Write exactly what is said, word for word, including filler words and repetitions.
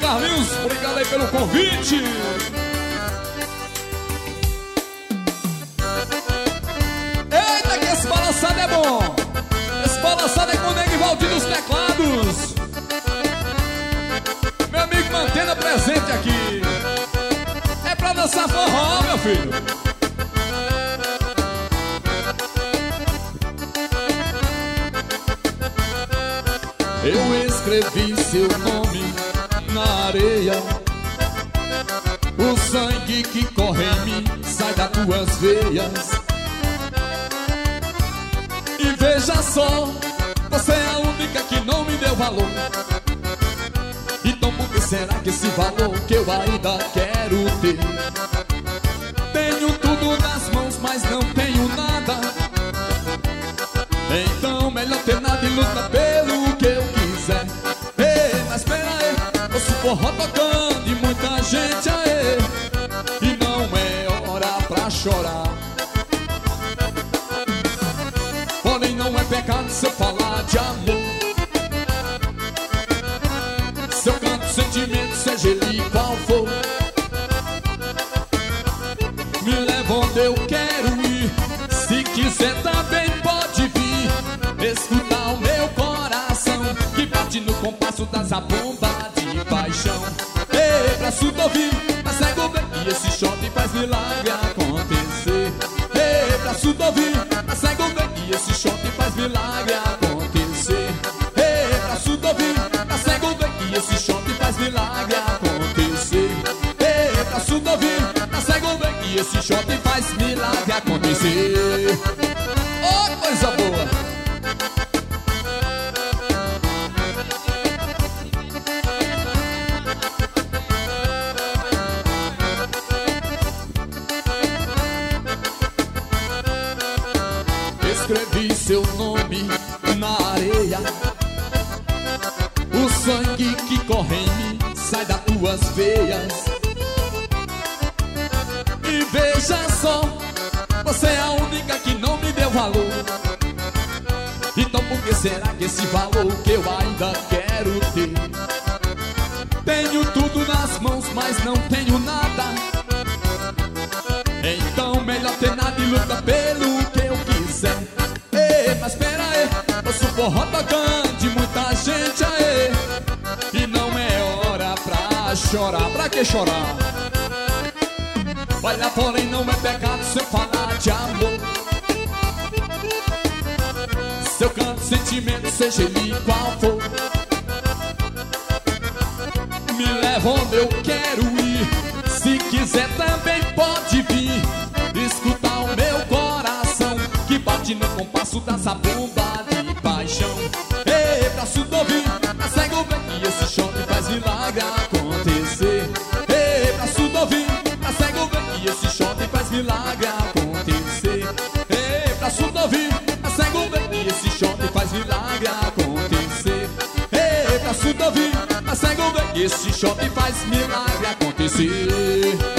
Carlinhos, obrigado aí pelo convite. Eita, que esse balançado é bom. Esse balançado é com o Nego Valdir dos teclados. Meu amigo, mantendo presente aqui. É pra dançar forró, meu filho. Eu escrevi seu nome na areia. O sangue que corre em mim sai das tuas veias. E veja só, você é a única que não me deu valor. Então por que será que esse valor que eu ainda quero ter? Tenho tudo nas mãos, mas não tenho nada. Então melhor ter nada e luta pelo que eu quiser. Ei, mas pera aí, ouço forró tocando e muita gente aí, e não é hora pra chorar. Porém não é pecado se eu falar de amor. Se eu canto sentimento, seja ele qual for, me leva onde eu quero ir. Se quiser também pode vir escutar o meu coração, que bate no compasso da zabumba de paixão. Ei, braço do ouvido, mas cego bem, e esse shot faz milagre acontecer. Ei, braço do ouvido, mas cego bem, e esse shot faz milagre acontecer. Ei, braço do ouvido, mas cego bem, e esse shot faz milagre acontecer. Ei, braço do ouvido, mas cego bem, e esse shot faz milagre acontecer. Oh, coisa boa! Escrevi seu nome na areia. O sangue que corre em mim sai das tuas veias. E veja só, você é a única que não me deu valor. Então por que será que esse valor que eu ainda quero ter? Tenho tudo nas mãos, mas não tenho nada. Então melhor ter nada e luta pelo que eu quiser. Ei, mas pera aí, ouço forró tocando de muita gente aí, e não é hora pra chorar. Pra que chorar? Olha, porém não é pecado se eu falar de amor. Se eu canto sentimento, seja ele qual for, me leva onde eu quero ir. Se quiser também pode vir escutar o meu coração, que bate no compasso da zabumba de paixão. Ei, braço do ouvido, mas cego bem, e esse shot faz milagre acontecer. Ei, braço do ouvido, mas cego bem, e esse shot faz milagre acontecer. Ei, braço do ouvido, mas cego bem, e esse shot faz milagre acontecer. Ei, braço do ouvido, mas cego bem, e esse shot faz milagre acontecer.